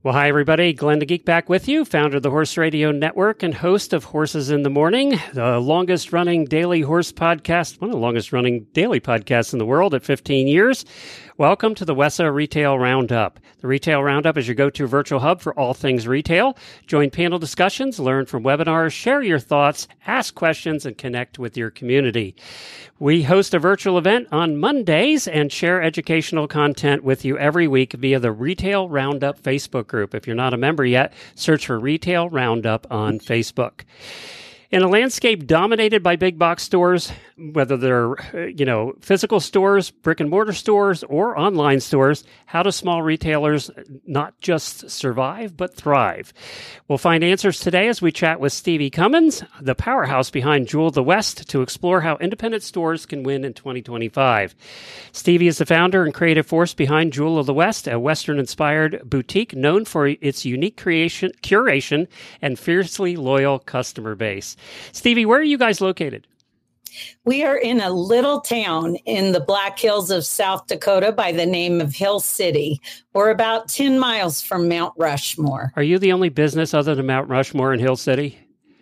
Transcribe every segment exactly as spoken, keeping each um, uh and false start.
Well, hi, everybody. Glenn the Geek back with you, founder of the Horse Radio Network and host of Horses in the Morning, the longest-running daily horse podcast, one of the longest-running daily podcasts in the world at fifteen years. Welcome to the W E S A Retail Roundup. The Retail Roundup is your go-to virtual hub for all things retail. Join panel discussions, learn from webinars, share your thoughts, ask questions, and connect with your community. We host a virtual event on Mondays and share educational content with you every week via the Retail Roundup Facebook group. If you're not a member yet, search for Retail Roundup on Facebook. In a landscape dominated by big box stores, whether they're, you know, physical stores, brick and mortar stores, or online stores, how do small retailers not just survive, but thrive? We'll find answers today as we chat with Stevie Cummins, the powerhouse behind Jewel of the West, to explore how independent stores can win in twenty twenty-five. Stevie is the founder and creative force behind Jewel of the West, a Western-inspired boutique known for its unique creation, curation and fiercely loyal customer base. Stevie, where are you guys located? We are in a little town in the Black Hills of South Dakota by the name of Hill City. We're about ten miles from Mount Rushmore. Are you the only business other than Mount Rushmore in Hill City?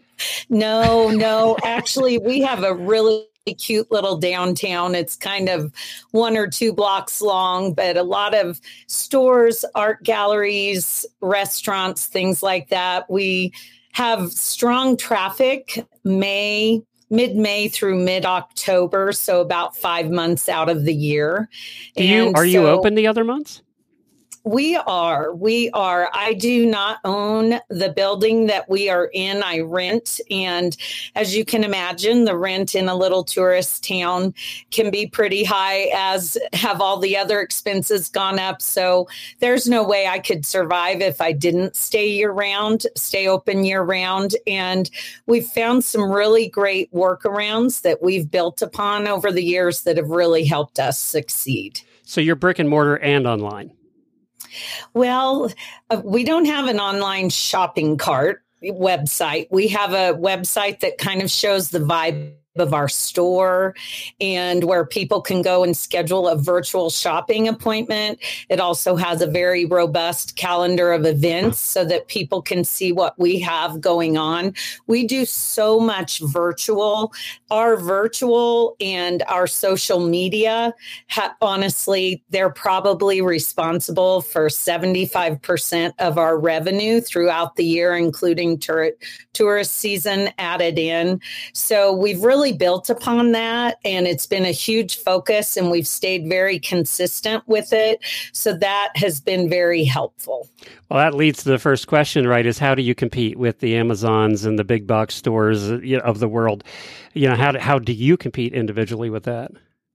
No, no. Actually, we have a really cute little downtown. It's kind of one or two blocks long, but a lot of stores, art galleries, restaurants, things like that. We have strong traffic May, mid-May through mid-October, so about five months out of the year. Do you, and are so you open the other months? We are. We are. I do not own the building that we are in. I rent. And as you can imagine, the rent in a little tourist town can be pretty high, as have all the other expenses gone up. So there's no way I could survive if I didn't stay year round, stay open year round. And we've found some really great workarounds that we've built upon over the years that have really helped us succeed. So you're brick and mortar and online? Well, uh, we don't have an online shopping cart website. We have a website that kind of shows the vibe of our store and where people can go and schedule a virtual shopping appointment. It also has a very robust calendar of events so that people can see what we have going on. We do so much virtual. Our virtual and our social media, ha- honestly, they're probably responsible for seventy-five percent of our revenue throughout the year, including tur- tourist season added in. So we've really built upon that, and it's been a huge focus, and we've stayed very consistent with it. So that has been very helpful. Well, that leads to the first question, right, is how do you compete with the Amazons and the big box stores, you know, of the world? You know, how do, how do you compete individually with that?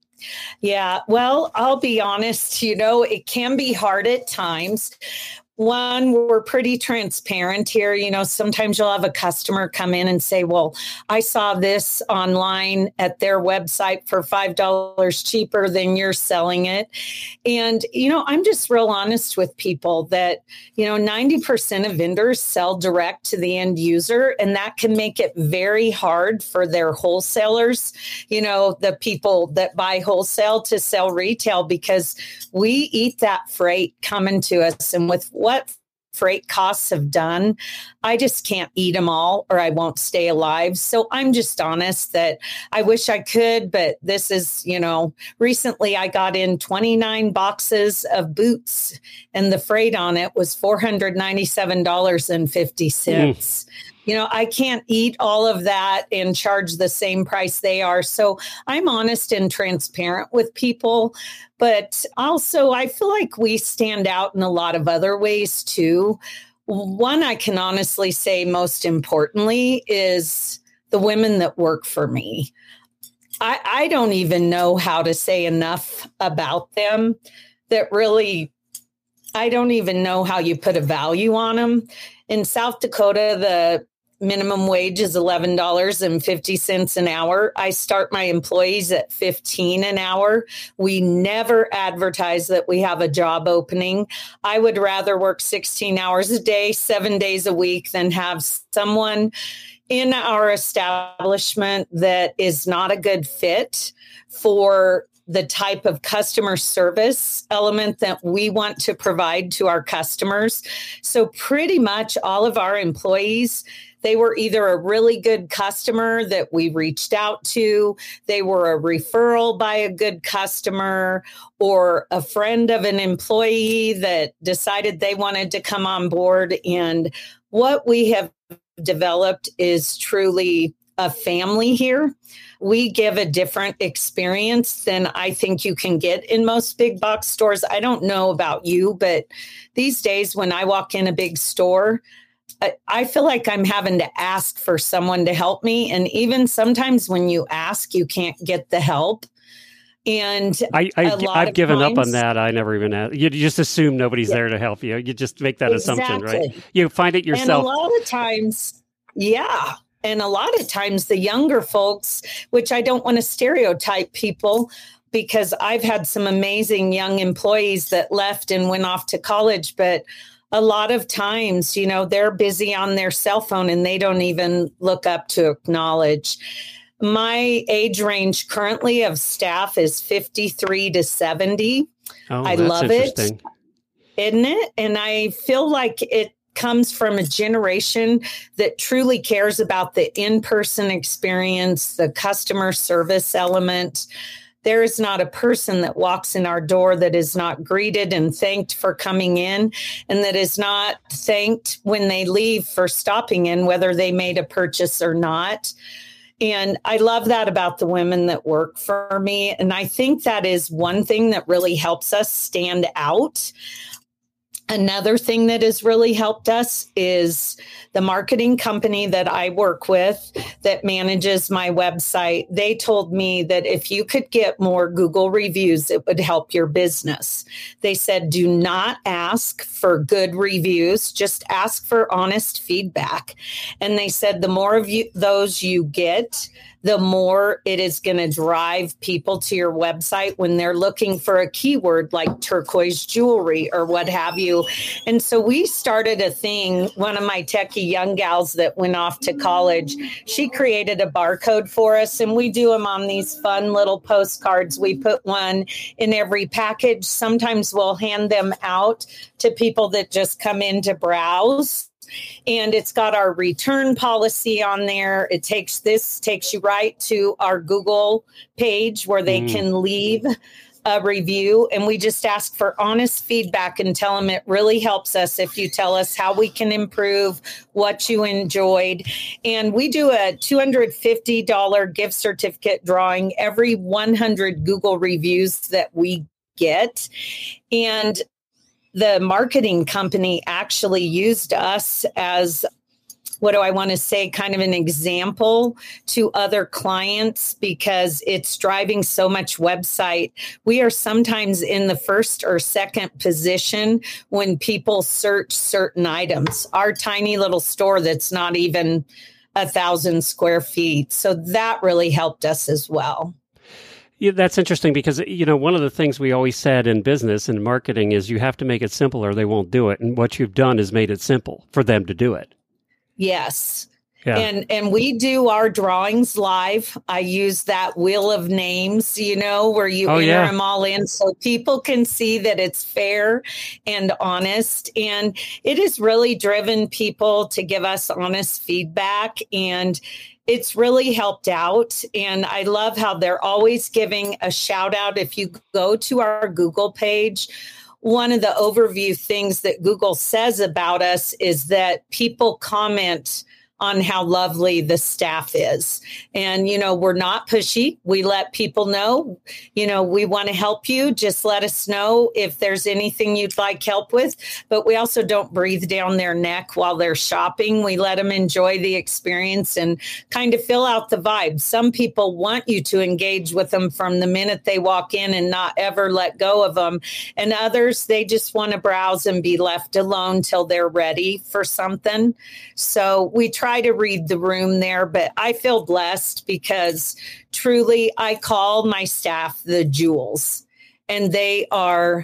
Yeah, well, I'll be honest, you know, it can be hard at times. One, we're pretty transparent here. You know, sometimes you'll have a customer come in and say, well, I saw this online at their website for five dollars cheaper than you're selling it. And, you know, I'm just real honest with people that, you know, ninety percent of vendors sell direct to the end user, and that can make it very hard for their wholesalers, you know, the people that buy wholesale to sell retail, because we eat that freight coming to us. And with what freight costs have done, I just can't eat them all or I won't stay alive. So I'm just honest that I wish I could, but this is, you know, recently I got in twenty-nine boxes of boots and the freight on it was four hundred ninety-seven dollars and fifty cents. Mm. You know, I can't eat all of that and charge the same price they are. So I'm honest and transparent with people. But also, I feel like we stand out in a lot of other ways, too. One, I can honestly say most importantly is the women that work for me. I, I don't even know how to say enough about them that really, I don't even know how you put a value on them. In South Dakota, the minimum wage is eleven dollars and fifty cents an hour. I start my employees at fifteen dollars an hour. We never advertise that we have a job opening. I would rather work sixteen hours a day, seven days a week than have someone in our establishment that is not a good fit for the type of customer service element that we want to provide to our customers. So pretty much all of our employees, they were either a really good customer that we reached out to, they were a referral by a good customer, or a friend of an employee that decided they wanted to come on board. And what we have developed is truly a family here. We give a different experience than I think you can get in most big box stores. I don't know about you, but these days when I walk in a big store, I, I feel like I'm having to ask for someone to help me. And even sometimes when you ask, you can't get the help. And I, I, I've given times, up on that. I never even ask. You just assume nobody's yeah. there to help you. You just make that exactly. assumption, right? You find it yourself. And a lot of times, yeah. And a lot of times the younger folks, which I don't want to stereotype people, because I've had some amazing young employees that left and went off to college, but a lot of times, you know, they're busy on their cell phone and they don't even look up to acknowledge. My age range currently of staff is fifty-three to seventy. Oh, I that's love it, isn't it? And I feel like it comes from a generation that truly cares about the in-person experience, the customer service element. There is not a person that walks in our door that is not greeted and thanked for coming in, and that is not thanked when they leave for stopping in, whether they made a purchase or not. And I love that about the women that work for me. And I think that is one thing that really helps us stand out. Another thing that has really helped us is the marketing company that I work with that manages my website. They told me that if you could get more Google reviews, it would help your business. They said, do not ask for good reviews, just ask for honest feedback. And they said, the more of you, those you get, the more it is going to drive people to your website when they're looking for a keyword like turquoise jewelry or what have you. And so we started a thing. One of my techie young gals that went off to college, she created a barcode for us, and we do them on these fun little postcards. We put one in every package. Sometimes we'll hand them out to people that just come in to browse. And it's got our return policy on there. It takes this takes you right to our Google page where they mm. can leave a review. And we just ask for honest feedback and tell them it really helps us if you tell us how we can improve, what you enjoyed. And we do a two hundred fifty dollars gift certificate drawing every one hundred Google reviews that we get. And the marketing company actually used us as, what do I want to say, kind of an example to other clients because it's driving so much website. We are sometimes in the first or second position when people search certain items. Our tiny little store that's not even a thousand square feet. So that really helped us as well. Yeah, that's interesting because, you know, one of the things we always said in business and marketing is you have to make it simple or they won't do it. And what you've done is made it simple for them to do it. Yes. Yeah. And and we do our drawings live. I use that wheel of names, you know, where you oh, enter yeah. them all in so people can see that it's fair and honest. And it has really driven people to give us honest feedback, and it's really helped out. And I love how they're always giving a shout out. If you go to our Google page, one of the overview things that Google says about us is that people comment on how lovely the staff is. And, you know, we're not pushy. We let people know, you know, we want to help you. Just let us know if there's anything you'd like help with. But we also don't breathe down their neck while they're shopping. We let them enjoy the experience and kind of fill out the vibe. Some people want you to engage with them from the minute they walk in and not ever let go of them. And others, they just want to browse and be left alone till they're ready for something. So we try to read the room there, but I feel blessed because truly I call my staff the jewels, and they are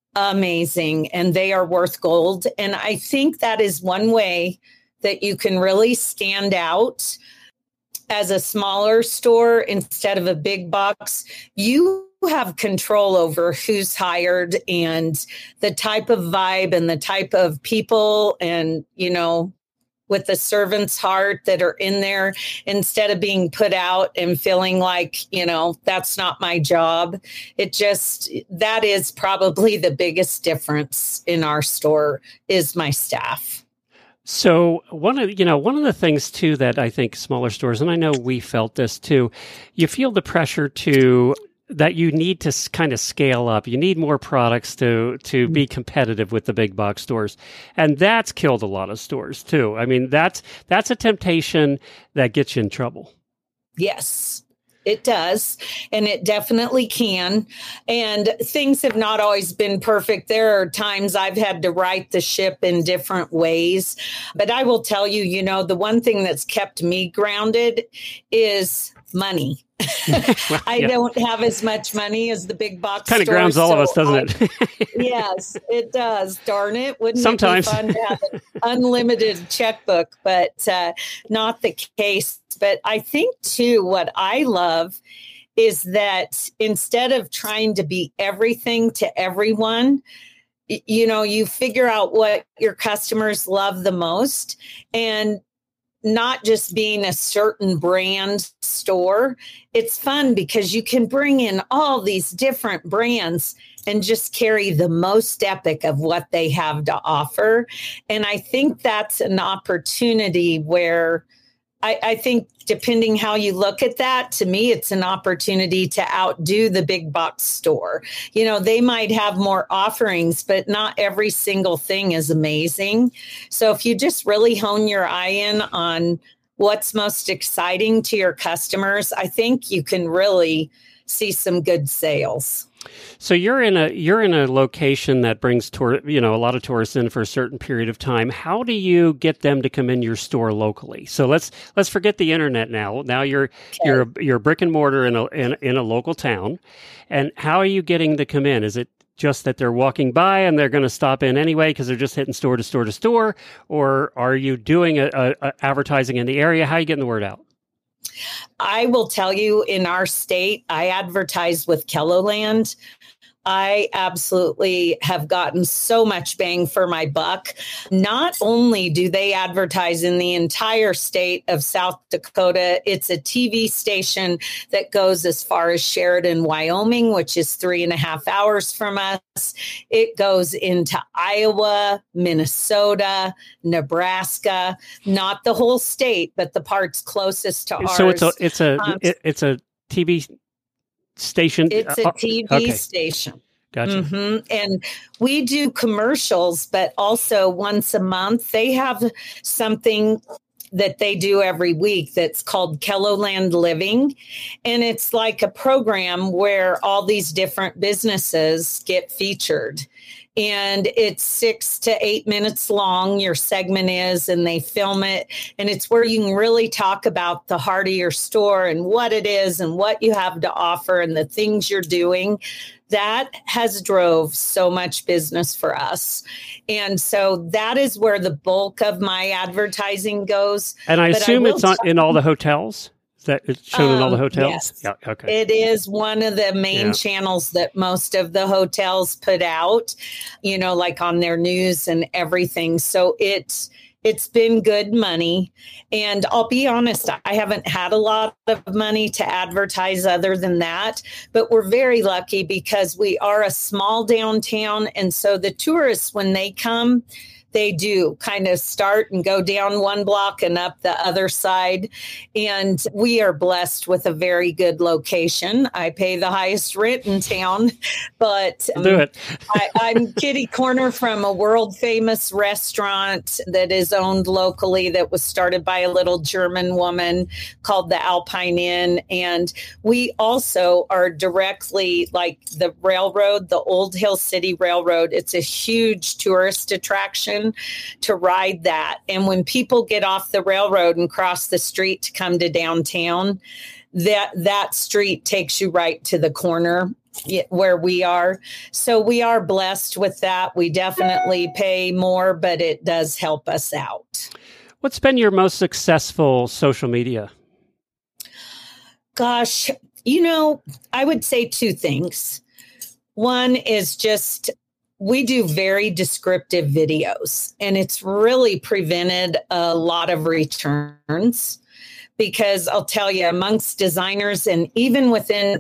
amazing and they are worth gold. And I think that is one way that you can really stand out as a smaller store instead of a big box. You have control over who's hired and the type of vibe and the type of people and, you know, with the servant's heart that are in there instead of being put out and feeling like, you know, that's not my job. It just, that is probably the biggest difference in our store is my staff. So one of, you know, one of the things too that I think smaller stores, and I know we felt this too, you feel the pressure to that you need to s- kind of scale up. You need more products to to be competitive with the big box stores. And that's killed a lot of stores too. I mean, that's that's a temptation that gets you in trouble. Yes, it does. And it definitely can. And things have not always been perfect. There are times I've had to right the ship in different ways. But I will tell you, you know, the one thing that's kept me grounded is money. Well, I yeah. don't have as much money as the big box kind of grounds all so of us, doesn't I, it? Yes, it does. Darn it. Wouldn't Sometimes. it be fun to have an unlimited checkbook, but uh, not the case. But I think, too, what I love is that instead of trying to be everything to everyone, you know, you figure out what your customers love the most and not just being a certain brand store. It's fun because you can bring in all these different brands and just carry the most epic of what they have to offer. And I think that's an opportunity where I, I think depending how you look at that, to me, it's an opportunity to outdo the big box store. You know, they might have more offerings, but not every single thing is amazing. So if you just really hone your eye in on what's most exciting to your customers, I think you can really see some good sales. So you're in a you're in a location that brings tour, you know, a lot of tourists in for a certain period of time. How do you get them to come in your store locally? So let's let's forget the internet now. Now you're okay. you're a, you're a brick and mortar in a in, in a local town, and how are you getting to come in? Is it just that they're walking by and they're going to stop in anyway because they're just hitting store to store to store, or are you doing a, a, a advertising in the area? How are you getting the word out? I will tell you, in our state, I advertise with Kelloland. I absolutely have gotten so much bang for my buck. Not only do they advertise in the entire state of South Dakota, it's a T V station that goes as far as Sheridan, Wyoming, which is three and a half hours from us. It goes into Iowa, Minnesota, Nebraska, not the whole state, but the parts closest to ours. So it's a it's a um, it, it's a T V station. It's a T V okay. station. Gotcha. Mm-hmm. And we do commercials, but also once a month, they have something that they do every week that's called Kelloland Living. And it's like a program where all these different businesses get featured. And it's six to eight minutes long, your segment is, and they film it. And it's where you can really talk about the heart of your store and what it is and what you have to offer and the things you're doing. That has drove so much business for us. And so that is where the bulk of my advertising goes. And I but assume I it's not in all the hotels? That it's shown um, in all the hotels? Yes. Yeah, okay. It is one of the main yeah. channels that most of the hotels put out, you know, like on their news and everything. So it's it's been good money. And I'll be honest, I haven't had a lot of money to advertise other than that. But we're very lucky because we are a small downtown. And so the tourists, when they come, they do kind of start and go down one block and up the other side. And we are blessed with a very good location. I pay the highest rent in town, but um, do it. I, I'm kitty corner from a world famous restaurant that is owned locally that was started by a little German woman called the Alpine Inn. And we also are directly like the railroad, the Old Hill City Railroad. It's a huge tourist attraction to ride that. And when people get off the railroad and cross the street to come to downtown, that that street takes you right to the corner where we are. So we are blessed with that. We definitely pay more, but it does help us out. What's been your most successful social media? Gosh, You know, I would say two things. One is just we do very descriptive videos, and it's really prevented a lot of returns because I'll tell you, amongst designers and even within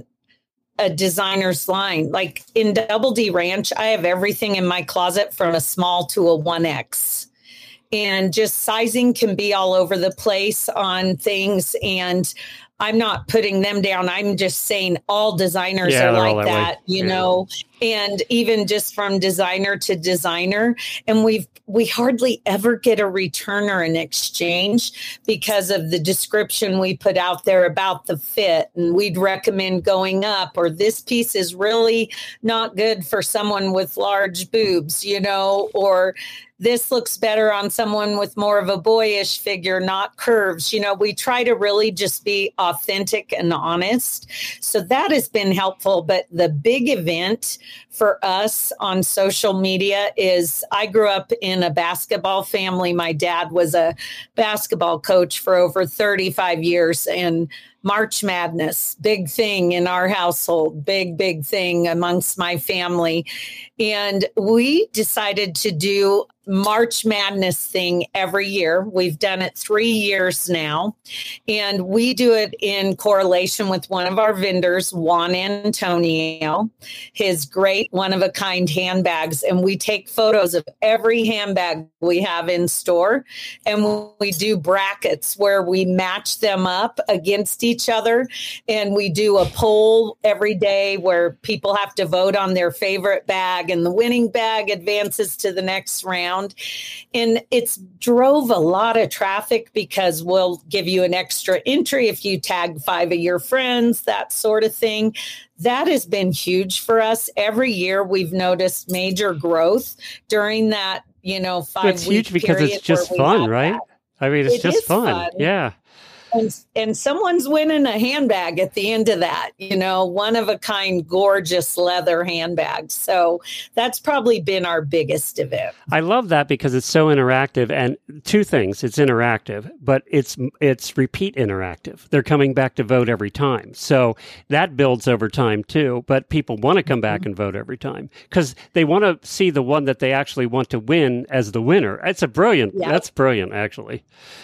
a designer's line, like in Double D Ranch, I have everything in my closet from a small to a one X. And just sizing can be all over the place on things. And I'm not putting them down. I'm just saying all designers yeah, are like that, that, you yeah. know, and even just from designer to designer. And we've, we hardly ever get a return or an exchange because of the description we put out there about the fit. And we'd recommend going up, or this piece is really not good for someone with large boobs, you know, or this looks better on someone with more of a boyish figure, not curves. You know, we try to really just be authentic and honest. So that has been helpful. But the big event for us on social media is I grew up in a basketball family. My dad was a basketball coach for over thirty-five years, and March Madness, big thing in our household, big, big thing amongst my family. And we decided to do March Madness thing every year. We've done it three years now. And we do it in correlation with one of our vendors, Juan Antonio, his great one-of-a-kind handbags. And we take photos of every handbag we have in store. And we do brackets where we match them up against each other. And we do a poll every day where people have to vote on their favorite bag, and the winning bag advances to the next round. And it's drove a lot of traffic because we'll give you an extra entry if you tag five of your friends, that sort of thing. That has been huge for us. Every year we've noticed major growth during that, you know, five week It's huge because it's just fun, right? That. I mean, it's it just fun. fun. Yeah. And, and someone's winning a handbag at the end of that, you know, one of a kind, gorgeous leather handbag. So that's probably been our biggest event. I love that because it's so interactive. And two things, it's interactive, but it's it's repeat interactive. They're coming back to vote every time. So that builds over time too. But people want to come back mm-hmm. and vote every time because they want to see the one that they actually want to win as the winner. It's a brilliant, yep. That's brilliant, actually.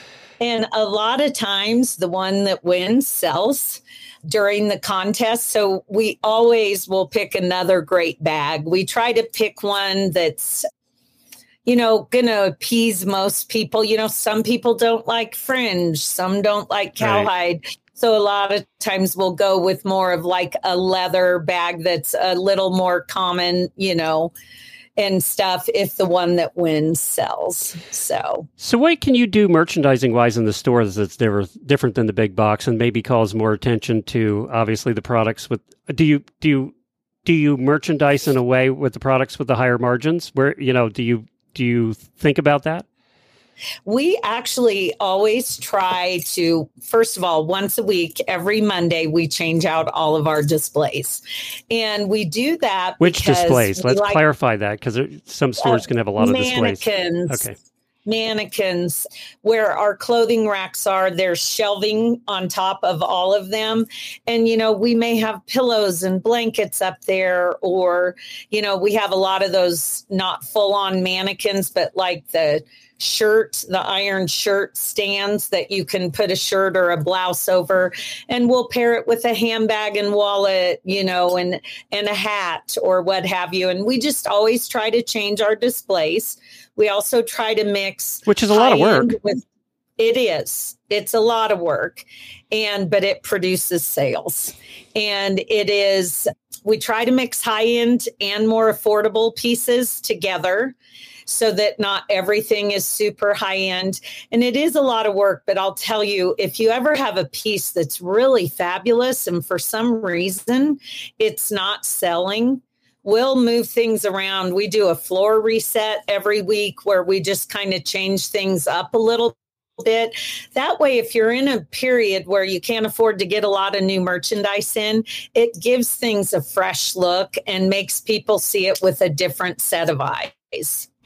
And a lot of times the one that wins sells during the contest. So we always will pick another great bag. We try to pick one that's, you know, going to appease most people. You know, some people don't like fringe. Some don't like cowhide. Right. So a lot of times we'll go with more of like a leather bag that's a little more common, you know, and stuff if the one that wins sells. So so what can you do merchandising wise in the stores that's different than the big box and maybe calls more attention to obviously the products with do you do you do you merchandise in a way with the products with the higher margins where you know do you do you think about that? We actually always try to, first of all, once a week, every Monday, we change out all of our displays. And we do that Which displays? Let's like, clarify that because some stores uh, can have a lot of mannequins, displays. Okay. Mannequins, where our clothing racks are, there's shelving on top of all of them. And, you know, we may have pillows and blankets up there, or, you know, we have a lot of those not full on mannequins, but like the shirt, the iron shirt stands that you can put a shirt or a blouse over, and we'll pair it with a handbag and wallet, you know, and, and a hat or what have you. And we just always try to change our displays. We also try to mix, which is a lot of work. With, it is. It's a lot of work, and but it produces sales. And it is. We try to mix high end and more affordable pieces together, so that not everything is super high end. And it is a lot of work. But I'll tell you, if you ever have a piece that's really fabulous, and for some reason it's not selling, we'll move things around. We do a floor reset every week where we just kind of change things up a little bit. That way, if you're in a period where you can't afford to get a lot of new merchandise in, it gives things a fresh look and makes people see it with a different set of eyes.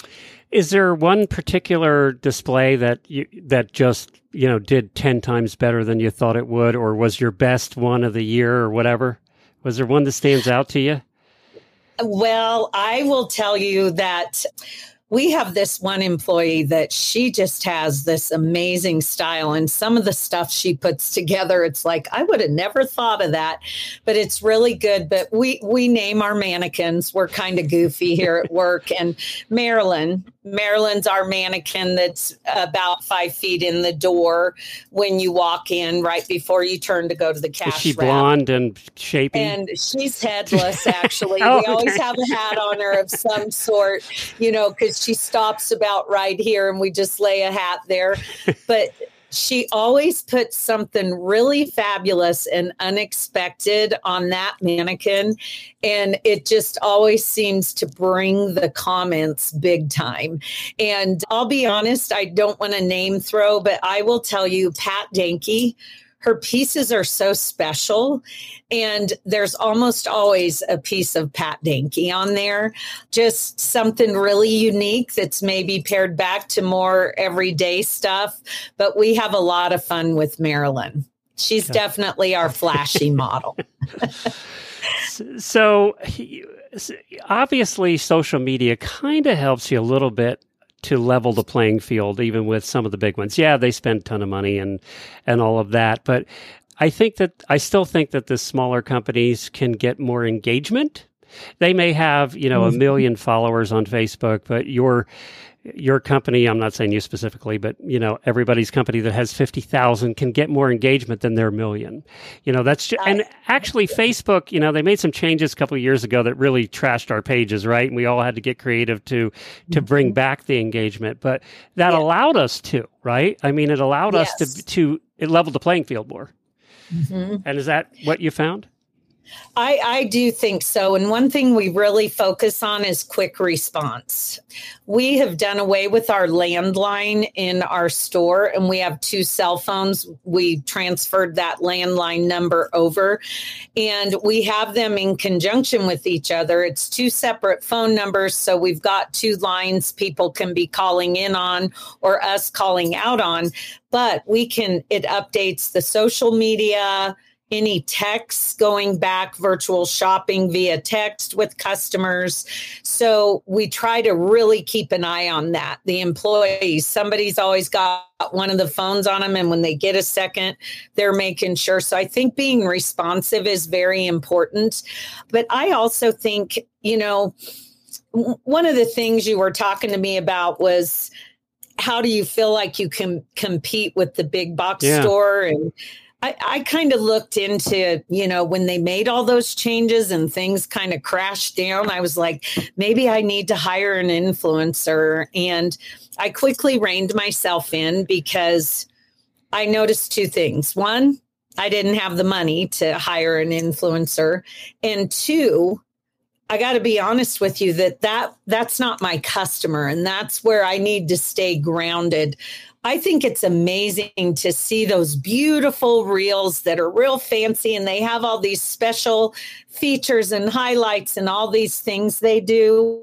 Is there one particular display that you, that just, you know, did ten times better than you thought it would, or was your best one of the year or whatever? Was there one that stands out to you? Well, I will tell you that we have this one employee that she just has this amazing style, and some of the stuff she puts together, it's like, I would have never thought of that, but it's really good. But we, we name our mannequins. We're kind of goofy here at work. And Marilyn, Marilyn's our mannequin that's about five feet in the door when you walk in, right before you turn to go to the cash Is she wrap. blonde and shapy? And she's headless, actually. Oh, we always okay. have a hat on her of some sort, you know, because she stops about right here and we just lay a hat there. But she always puts something really fabulous and unexpected on that mannequin. And it just always seems to bring the comments big time. And I'll be honest, I don't want to name throw, but I will tell you, Pat Dankey, her pieces are so special, and there's almost always a piece of Pat Dankey on there, just something really unique that's maybe pared back to more everyday stuff. But we have a lot of fun with Marilyn. She's okay. Definitely our flashy model. So obviously social media kind of helps you a little bit to level the playing field, even with some of the big ones. Yeah, they spend a ton of money and and all of that. But I think that I still think that the smaller companies can get more engagement. They may have, you know, a million followers on Facebook, but your your company, I'm not saying you specifically, but, you know, everybody's company that has fifty thousand can get more engagement than their million. You know, that's just, and actually Facebook, you know, they made some changes a couple of years ago that really trashed our pages, right? And we all had to get creative to to bring back the engagement, but that yeah. allowed us to, right? I mean, it allowed yes. us to, to, it leveled the playing field more. Mm-hmm. And is that what you found? I, I do think so. And one thing we really focus on is quick response. We have done away with our landline in our store, and we have two cell phones. We transferred that landline number over, and we have them in conjunction with each other. It's two separate phone numbers, so we've got two lines people can be calling in on or us calling out on, but we can, it updates the social media, any texts going back, virtual shopping via text with customers. So we try to really keep an eye on that. The employees, somebody's always got one of the phones on them, and when they get a second, they're making sure. So I think being responsive is very important. But I also think, you know, one of the things you were talking to me about was, how do you feel like you can compete with the big box yeah. store? And I, I kind of looked into, you know, when they made all those changes and things kind of crashed down, I was like, maybe I need to hire an influencer. And I quickly reined myself in because I noticed two things. One, I didn't have the money to hire an influencer. And two, I got to be honest with you that, that that's not my customer. And that's where I need to stay grounded. I think it's amazing to see those beautiful reels that are real fancy, and they have all these special features and highlights and all these things they do.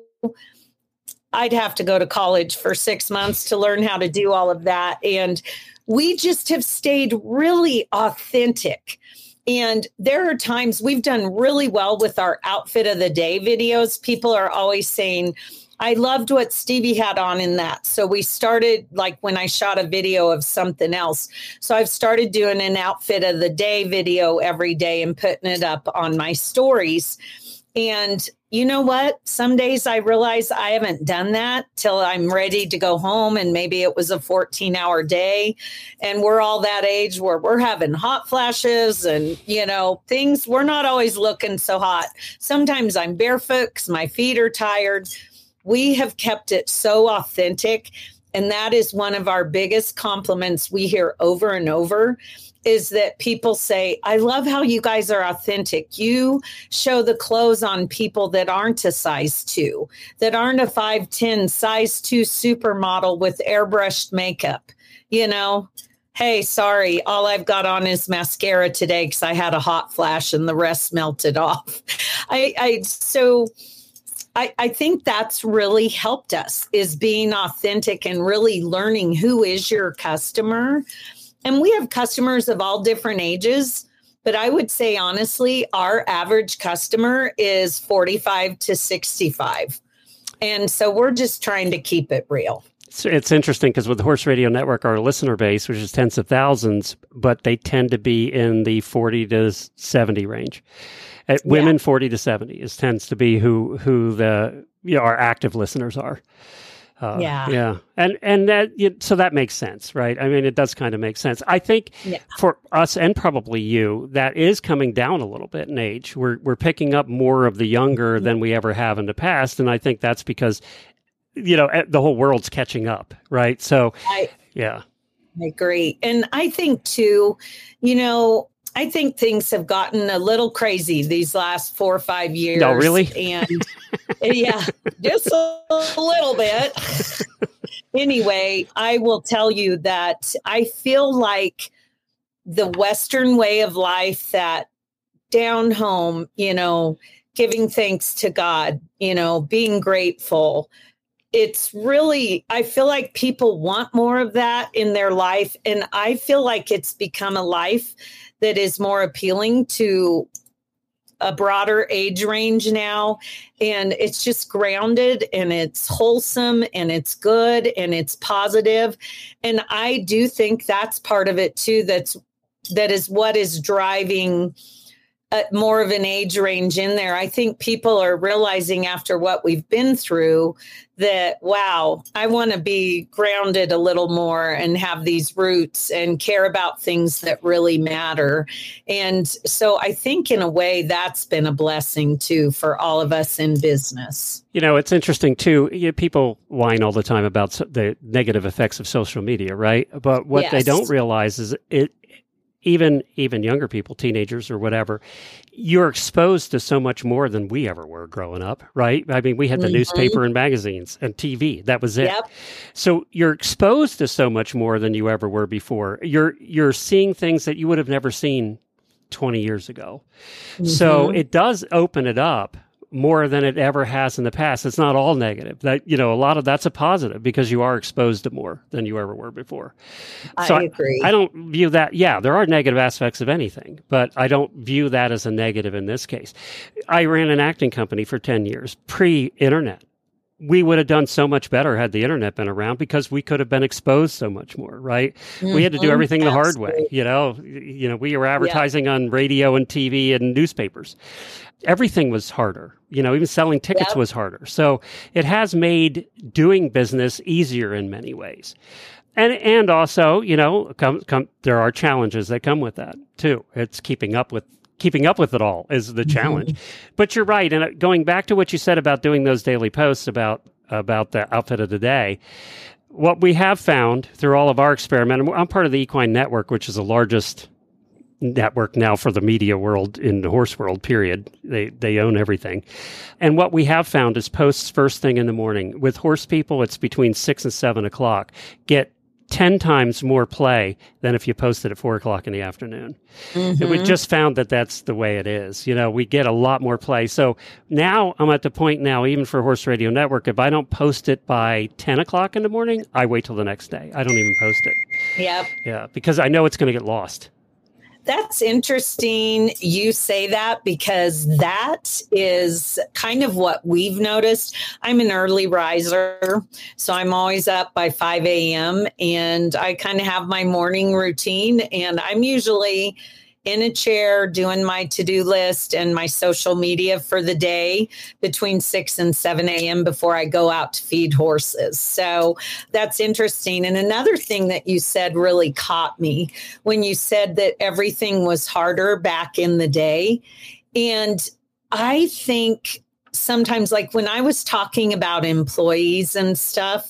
I'd have to go to college for six months to learn how to do all of that. And we just have stayed really authentic. And there are times we've done really well with our outfit of the day videos. People are always saying, I loved what Stevie had on in that. So we started, like when I shot a video of something else. So I've started doing an outfit of the day video every day and putting it up on my stories. And you know what? Some days I realize I haven't done that till I'm ready to go home. And maybe it was a fourteen hour day. And we're all that age where we're having hot flashes and, you know, things. We're not always looking so hot. Sometimes I'm barefoot because my feet are tired. We have kept it so authentic. And that is one of our biggest compliments we hear over and over, is that people say, I love how you guys are authentic. You show the clothes on people that aren't a size two, that aren't a five ten, size two supermodel with airbrushed makeup. You know, hey, sorry, all I've got on is mascara today because I had a hot flash and the rest melted off. I, I so I, I think that's really helped us, is being authentic and really learning who is your customer. And we have customers of all different ages, but I would say, honestly, our average customer is forty-five to sixty-five. And so we're just trying to keep it real. So it's interesting because with the Horse Radio Network, our listener base, which is tens of thousands, but they tend to be in the forty to seventy range. At women, yeah. forty to seventy is tends to be who who the you know, our active listeners are. Uh, yeah, yeah, and and that so that makes sense, right? I mean, it does kind of make sense. I think yeah. for us and probably you, that is coming down a little bit in age. We're we're picking up more of the younger mm-hmm. than we ever have in the past, and I think that's because you know the whole world's catching up, right? So, I, yeah, I agree, and I think too, you know. I think things have gotten a little crazy these last four or five years. No, really? And yeah, just a, a little bit. Anyway, I will tell you that I feel like the Western way of life, that down home, you know, giving thanks to God, you know, being grateful. It's really, I feel like people want more of that in their life. And I feel like it's become a life that is more appealing to a broader age range now. And it's just grounded and it's wholesome and it's good and it's positive. And I do think that's part of it too. That's, that is what is driving Uh, more of an age range in there. I think people are realizing after what we've been through that, wow, I want to be grounded a little more and have these roots and care about things that really matter. And so I think in a way that's been a blessing too for all of us in business. You know, it's interesting too. You know, people whine all the time about the negative effects of social media, right? But what yes. they don't realize is it, Even even younger people, teenagers or whatever, you're exposed to so much more than we ever were growing up, right? I mean, we had the mm-hmm. newspaper and magazines and T V. That was it. Yep. So you're exposed to so much more than you ever were before. You're you're seeing things that you would have never seen twenty years ago. Mm-hmm. So it does open it up more than it ever has in the past. It's not all negative. That, you know, a lot of that's a positive because you are exposed to more than you ever were before. So I agree. I, I don't view that. Yeah, there are negative aspects of anything, but I don't view that as a negative in this case. I ran an acting company for ten years, pre-internet. We would have done so much better had the internet been around because we could have been exposed so much more, right? Mm-hmm. We had to do everything the hard way. You know, you know, we were advertising yeah. on radio and T V and newspapers. Everything was harder. You know, even selling tickets yep. was harder. So it has made doing business easier in many ways. And and also, you know, come, come, there are challenges that come with that too. It's keeping up with Keeping up with it all is the challenge. Mm-hmm. But you're right. And going back to what you said about doing those daily posts about about the outfit of the day, what we have found through all of our experiment, and I'm part of the Equine Network, which is the largest network now for the media world in the horse world, period. They they own everything. And what we have found is posts first thing in the morning. With horse people, it's between six and seven o'clock. Get ten times more play than if you posted at four o'clock in the afternoon. Mm-hmm. We just found that that's the way it is. You know, we get a lot more play. So now I'm at the point now, even for Horse Radio Network, if I don't post it by ten o'clock in the morning, I wait till the next day. I don't even post it. Yep. Yeah, because I know it's going to get lost. That's interesting you say that, because that is kind of what we've noticed. I'm an early riser, so I'm always up by five a.m. and I kind of have my morning routine, and I'm usually in a chair doing my to-do list and my social media for the day between six and seven a.m. before I go out to feed horses. So that's interesting. And another thing that you said really caught me when you said that everything was harder back in the day. And I think sometimes, like when I was talking about employees and stuff,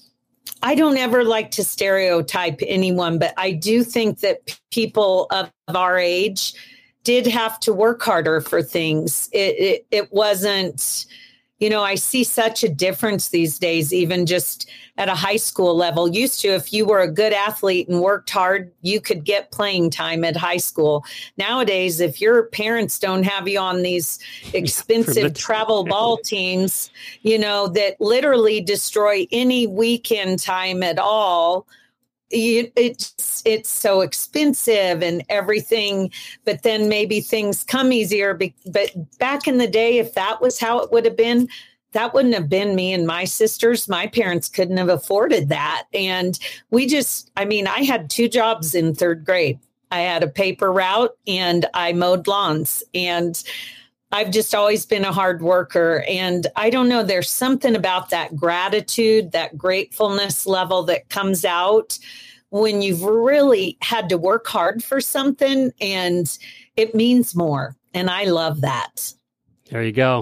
I don't ever like to stereotype anyone, but I do think that p- people of our age did have to work harder for things. It, it, it wasn't, You know, I see such a difference these days, even just at a high school level. Used to, if you were a good athlete and worked hard, you could get playing time at high school. Nowadays, if your parents don't have you on these expensive travel ball teams, you know, that literally destroy any weekend time at all, it's it's so expensive and everything, but then maybe things come easier. But back in the day, if that was how it would have been, that wouldn't have been me and my sisters. My parents couldn't have afforded that. And we just, I mean, I had two jobs in third grade. I had a paper route and I mowed lawns, and I've just always been a hard worker. And I don't know, there's something about that gratitude, that gratefulness level that comes out when you've really had to work hard for something, and it means more. And I love that. There you go.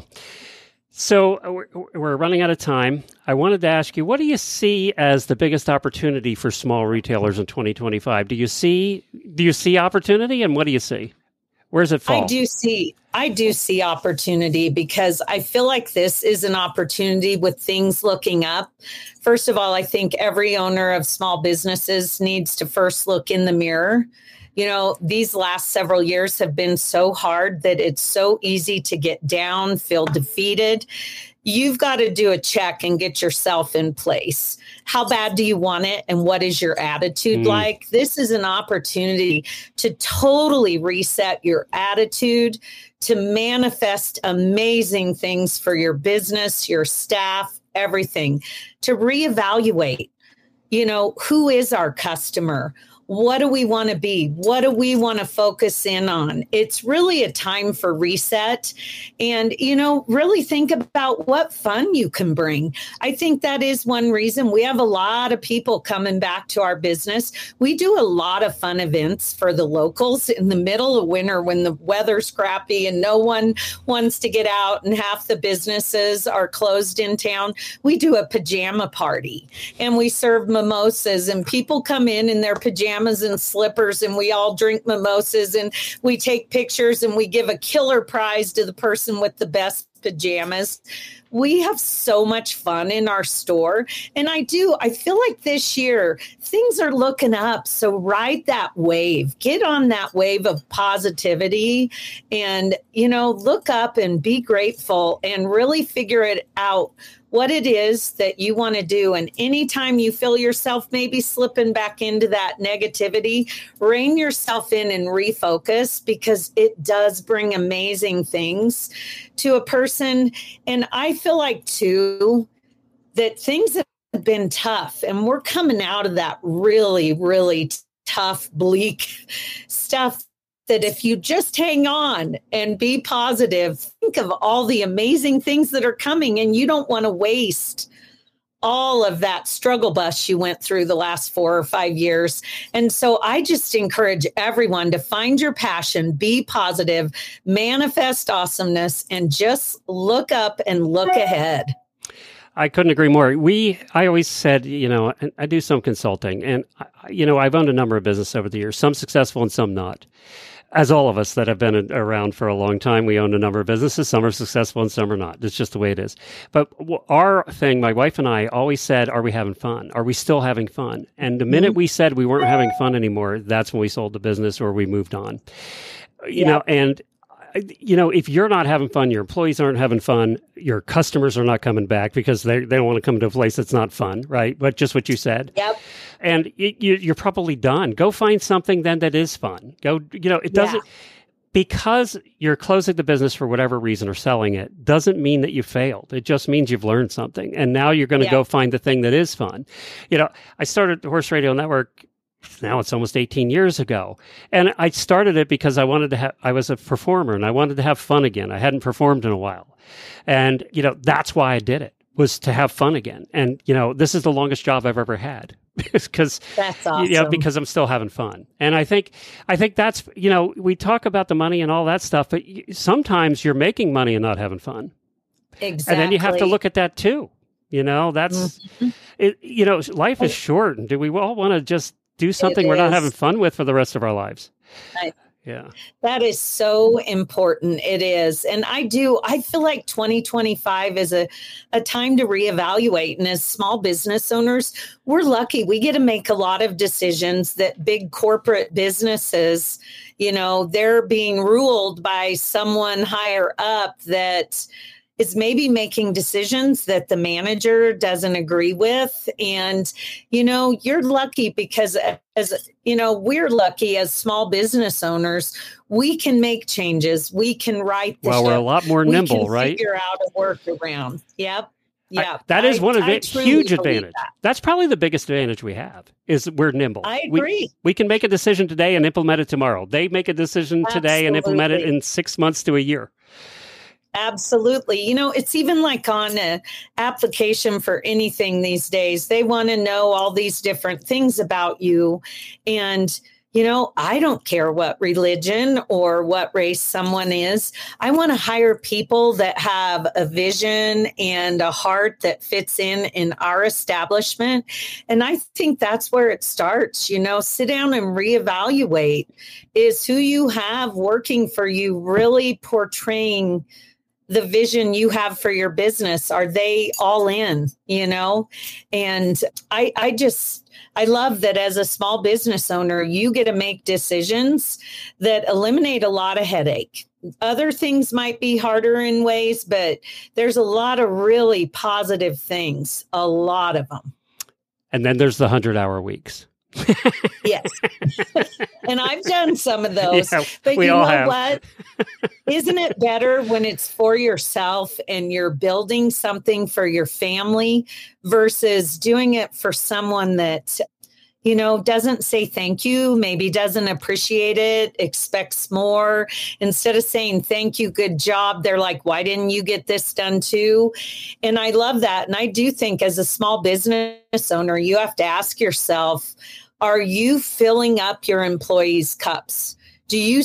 So we're, we're running out of time. I wanted to ask you, what do you see as the biggest opportunity for small retailers in twenty twenty-five? Do you see, do you see opportunity, and what do you see? Where does it fall? I do see, I do see opportunity, because I feel like this is an opportunity with things looking up. First of all, I think every owner of small businesses needs to first look in the mirror. You know, these last several years have been so hard that it's so easy to get down, feel defeated. You've got to do a check and get yourself in place. How bad do you want it? And what is your attitude mm. like? This is an opportunity to totally reset your attitude, to manifest amazing things for your business, your staff, everything, to reevaluate, you know, who is our customer? What do we want to be? What do we want to focus in on? It's really a time for reset, and, you know, really think about what fun you can bring. I think that is one reason we have a lot of people coming back to our business. We do a lot of fun events for the locals in the middle of winter when the weather's crappy and no one wants to get out and half the businesses are closed in town. We do a pajama party, and we serve mimosas, and people come in in their pajamas and slippers, and we all drink mimosas, and we take pictures, and we give a killer prize to the person with the best pajamas. We have so much fun in our store. And I do, I feel like this year things are looking up. So ride that wave, get on that wave of positivity, and, you know, look up and be grateful and really figure it out, what it is that you want to do. And anytime you feel yourself maybe slipping back into that negativity, rein yourself in and refocus, because it does bring amazing things to a person. And I feel like, too, that things have been tough, and we're coming out of that really, really tough, bleak stuff, that if you just hang on and be positive, think of all the amazing things that are coming, and you don't want to waste all of that struggle bus you went through the last four or five years. And so I just encourage everyone to find your passion, be positive, manifest awesomeness, and just look up and look ahead. I couldn't agree more. We, I always said, you know, I do some consulting, and, you know, I've owned a number of businesses over the years, some successful and some not. As all of us that have been around for a long time, we own a number of businesses. Some are successful and some are not. It's just the way it is. But our thing, my wife and I always said, are we having fun? Are we still having fun? And the minute mm-hmm. we said we weren't having fun anymore, that's when we sold the business or we moved on. You yeah. know, and you know, if you're not having fun, your employees aren't having fun, your customers are not coming back because they they don't want to come to a place that's not fun, right? But just what you said. Yep. And it, you, you're probably done. Go find something then that is fun. Go, you know, it doesn't, yeah. because you're closing the business for whatever reason or selling it, doesn't mean that you failed. It just means you've learned something. And now you're going to yeah. go find the thing that is fun. You know, I started the Horse Radio Network. Now it's almost eighteen years ago. And I started it because I wanted to have, I was a performer and I wanted to have fun again. I hadn't performed in a while. And, you know, that's why I did it, was to have fun again. And, you know, this is the longest job I've ever had because, that's awesome. You know, because I'm still having fun. And I think, I think that's, you know, we talk about the money and all that stuff, but sometimes you're making money and not having fun. Exactly. And then you have to look at that too. You know, that's, mm-hmm. it, you know, life is short. And do we all want to just do something we're not having fun with for the rest of our lives? I, Yeah. That is so important. It is. And I do, I feel like twenty twenty-five is a, a time to reevaluate. And as small business owners, we're lucky. We get to make a lot of decisions that big corporate businesses, you know, they're being ruled by someone higher up that is maybe making decisions that the manager doesn't agree with. And, you know, you're lucky because as, you know, we're lucky as small business owners, we can make changes. We can write the Well, ship. we're a lot more we nimble, can right? Figure out a workaround. Yep. Yeah. I, that is I, one of the huge advantage. That. That's probably the biggest advantage we have is we're nimble. I agree. We, we can make a decision today and implement it tomorrow. They make a decision Absolutely. today and implement it in six months to a year. Absolutely. You know, it's even like on an application for anything these days. They want to know all these different things about you. And, you know, I don't care what religion or what race someone is. I want to hire people that have a vision and a heart that fits in in our establishment. And I think that's where it starts. You know, sit down and reevaluate. Is who you have working for you really portraying the vision you have for your business? Are they all in, you know? And I, I just, I love that as a small business owner, you get to make decisions that eliminate a lot of headache. Other things might be harder in ways, but there's a lot of really positive things, a lot of them. And then there's the hundred hour weeks. Yes. And I've done some of those. Yeah, but we you all know have. what? Isn't it better when it's for yourself and you're building something for your family versus doing it for someone that, you know, doesn't say thank you, maybe doesn't appreciate it, expects more. Instead of saying thank you, good job, they're like, why didn't you get this done too? And I love that. And I do think as a small business owner, you have to ask yourself, are you filling up your employees' cups? Do you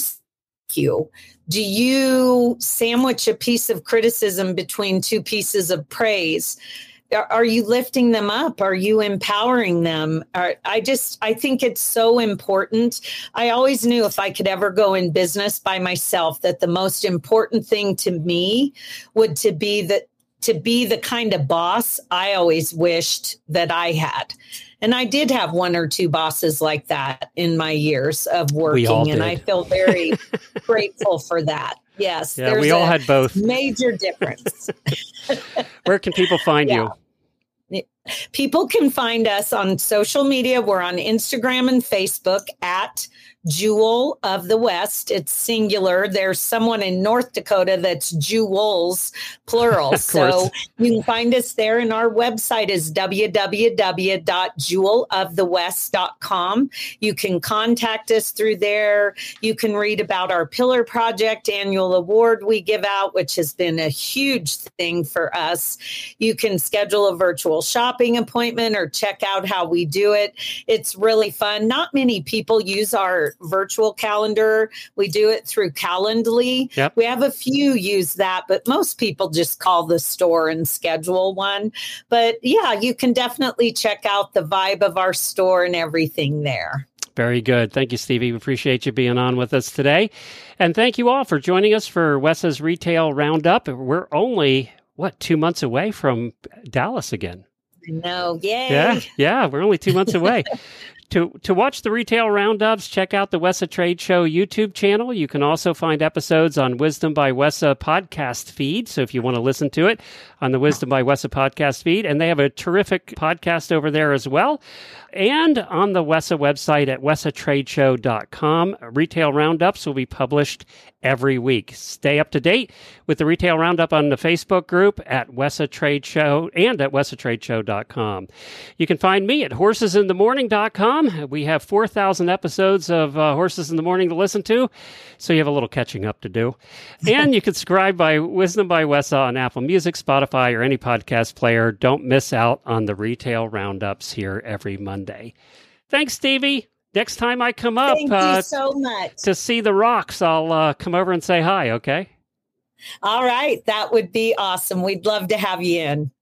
you? Do you sandwich a piece of criticism between two pieces of praise? Are you lifting them up? Are you empowering them? Are, I just, I think it's so important. I always knew if I could ever go in business by myself, that the most important thing to me would to be that to be the kind of boss I always wished that I had. And I did have one or two bosses like that in my years of working. And I feel very grateful for that. Yes. Yeah, we all had both. Major difference. Where can people find yeah. you? People can find us on social media. We're on Instagram and Facebook at Jewel of the West. It's singular. There's someone in North Dakota that's Jewels, plural. So you can find us there. And our website is w w w dot jewel of the west dot com. You can contact us through there. You can read about our Pillar Project annual award we give out, which has been a huge thing for us. You can schedule a virtual shopping appointment or check out how we do it. It's really fun. Not many people use our virtual calendar. We do it through Calendly. Yep. We have a few use that, but most people just call the store and schedule one. But yeah, you can definitely check out the vibe of our store and everything there. Very good. Thank you, Stevie. We appreciate you being on with us today. And thank you all for joining us for WESA's Retail Roundup. We're only, what, two months away from Dallas again. No, yay. Yeah, yeah, we're only two months away. To to watch the Retail Roundups, check out the WESA Trade Show YouTube channel. You can also find episodes on Wisdom by WESA podcast feed. So if you want to listen to it on the Wisdom by WESA podcast feed, and they have a terrific podcast over there as well. And on the WESA website at wesa trade show dot com, Retail Roundups will be published every week. Stay up to date with the Retail Roundup on the Facebook group at WESA Trade Show and at wesa trade show dot com. You can find me at horses in the morning dot com. We have four thousand episodes of uh, Horses in the Morning to listen to, so you have a little catching up to do. And you can subscribe by Wisdom by WESA on Apple Music, Spotify, or any podcast player. Don't miss out on the Retail Roundups here every Monday. Thanks, Stevie. Next time I come up Thank uh, you so much. to see the rocks, I'll uh, come over and say hi, okay? All right. That would be awesome. We'd love to have you in.